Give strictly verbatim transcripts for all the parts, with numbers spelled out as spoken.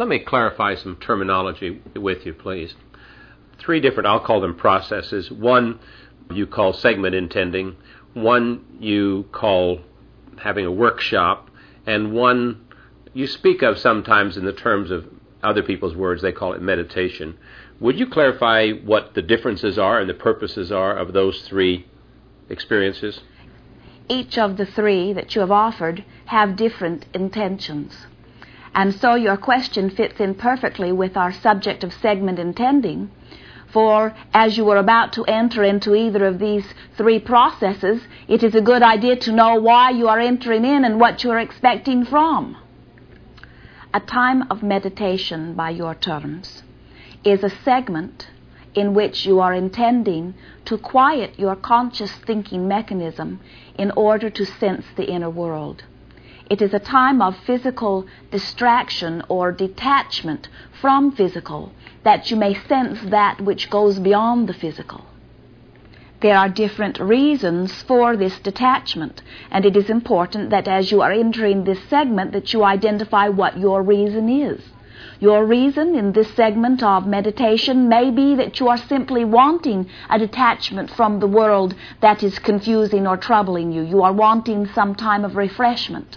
Let me clarify some terminology with you, please. Three different, I'll call them processes. One you call segment intending, one you call having a workshop, and one you speak of sometimes in the terms of other people's words, they call it meditation. Would you clarify what the differences are and the purposes are of those three experiences? Each of the three that you have offered have different intentions. And so your question fits in perfectly with our subject of segment intending, for as you were about to enter into either of these three processes, it is a good idea to know why you are entering in and what you are expecting from. A time of meditation, by your terms, is a segment in which you are intending to quiet your conscious thinking mechanism in order to sense the inner world. It is a time of physical distraction or detachment from physical, that you may sense that which goes beyond the physical. There are different reasons for this detachment, and it is important that as you are entering this segment that you identify what your reason is. Your reason in this segment of meditation may be that you are simply wanting a detachment from the world that is confusing or troubling you. You are wanting some time of refreshment.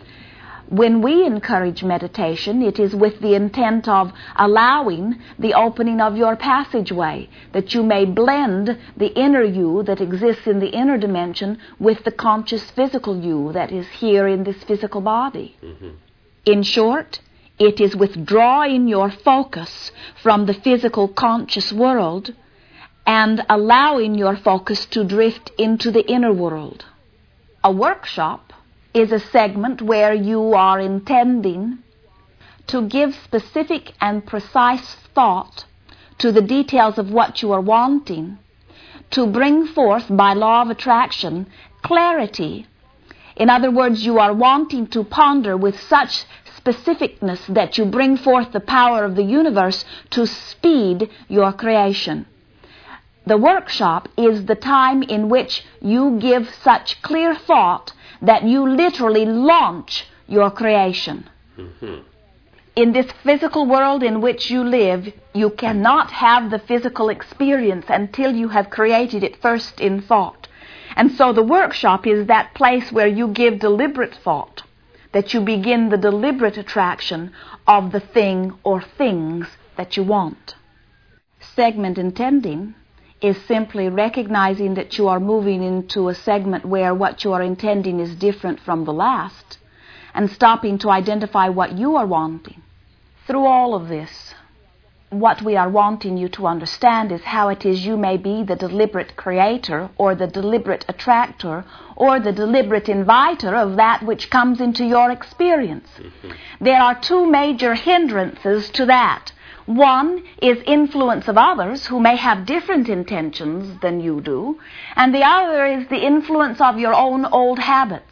When we encourage meditation, it is with the intent of allowing the opening of your passageway, that you may blend the inner you that exists in the inner dimension with the conscious physical you that is here in this physical body. Mm-hmm. In short, it is withdrawing your focus from the physical conscious world and allowing your focus to drift into the inner world. A workshop is a segment where you are intending to give specific and precise thought to the details of what you are wanting, to bring forth by law of attraction clarity. In other words, you are wanting to ponder with such specificness that you bring forth the power of the universe to speed your creation. The workshop is the time in which you give such clear thought that you literally launch your creation. Mm-hmm. In this physical world in which you live, you cannot have the physical experience until you have created it first in thought. And so the workshop is that place where you give deliberate thought, that you begin the deliberate attraction of the thing or things that you want. Segment intending is simply recognizing that you are moving into a segment where what you are intending is different from the last, and stopping to identify what you are wanting. Through all of this, what we are wanting you to understand is how it is you may be the deliberate creator or the deliberate attractor or the deliberate inviter of that which comes into your experience. Mm-hmm. There are two major hindrances to that. One is influence of others who may have different intentions than you do, and the other is the influence of your own old habits.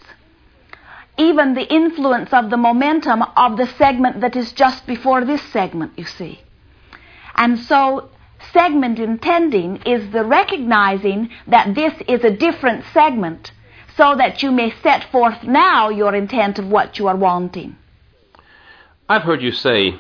Even the influence of the momentum of the segment that is just before this segment, you see. And so segment intending is the recognizing that this is a different segment, so that you may set forth now your intent of what you are wanting. I've heard you say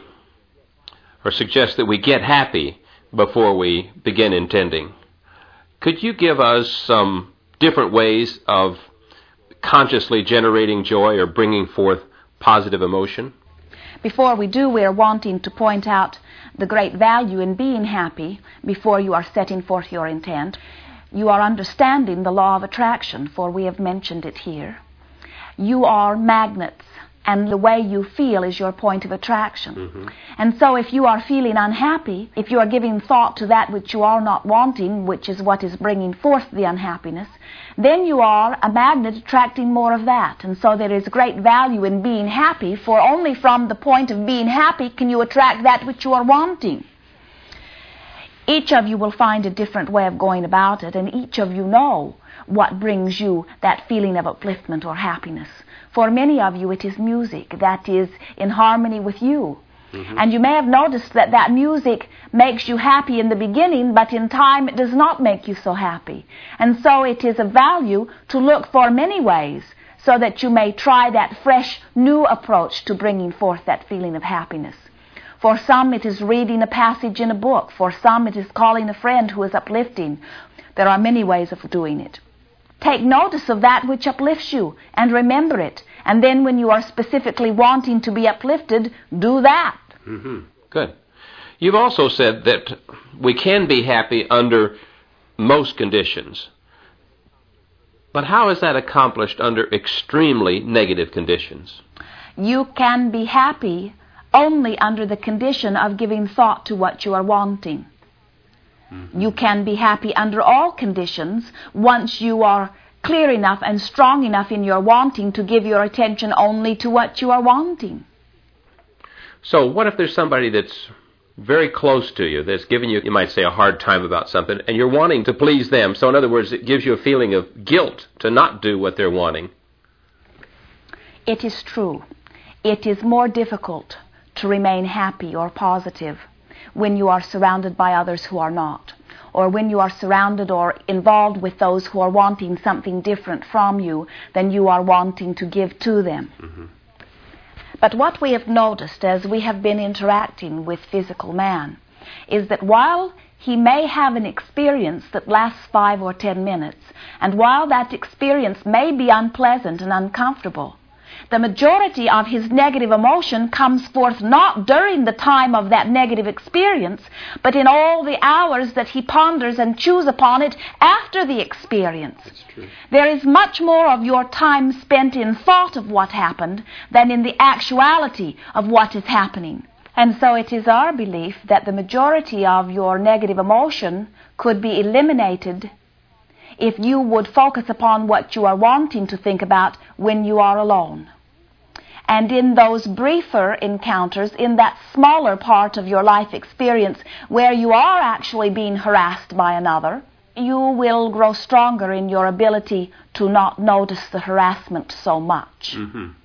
or suggest that we get happy before we begin intending. Could you give us some different ways of consciously generating joy or bringing forth positive emotion? Before we do, we are wanting to point out the great value in being happy before you are setting forth your intent. You are understanding the law of attraction, for we have mentioned it here. You are magnets, and the way you feel is your point of attraction. Mm-hmm. And so if you are feeling unhappy, if you are giving thought to that which you are not wanting, which is what is bringing forth the unhappiness, then you are a magnet attracting more of that. And so there is great value in being happy, for only from the point of being happy can you attract that which you are wanting. Each of you will find a different way of going about it, and each of you know what brings you that feeling of upliftment or happiness. For many of you, it is music that is in harmony with you. Mm-hmm. And you may have noticed that that music makes you happy in the beginning, but in time it does not make you so happy. And so it is of value to look for many ways so that you may try that fresh, new approach to bringing forth that feeling of happiness. For some, it is reading a passage in a book. For some, it is calling a friend who is uplifting. There are many ways of doing it. Take notice of that which uplifts you and remember it. And then when you are specifically wanting to be uplifted, do that. Mm-hmm. Good. You've also said that we can be happy under most conditions. But how is that accomplished under extremely negative conditions? You can be happy only under the condition of giving thought to what you are wanting. Mm-hmm. You can be happy under all conditions once you are clear enough and strong enough in your wanting to give your attention only to what you are wanting. So what if there's somebody that's very close to you, that's giving you, you might say, a hard time about something, and you're wanting to please them? So in other words, it gives you a feeling of guilt to not do what they're wanting. It is true. It is more difficult to remain happy or positive when you are surrounded by others who are not, or when you are surrounded or involved with those who are wanting something different from you than you are wanting to give to them. Mm-hmm. But what we have noticed as we have been interacting with physical man is that while he may have an experience that lasts five or ten minutes, and while that experience may be unpleasant and uncomfortable, the majority of his negative emotion comes forth not during the time of that negative experience, but in all the hours that he ponders and chews upon it after the experience. That's true. There is much more of your time spent in thought of what happened than in the actuality of what is happening. And so it is our belief that the majority of your negative emotion could be eliminated if you would focus upon what you are wanting to think about when you are alone. And in those briefer encounters, in that smaller part of your life experience where you are actually being harassed by another, you will grow stronger in your ability to not notice the harassment so much. Mm-hmm.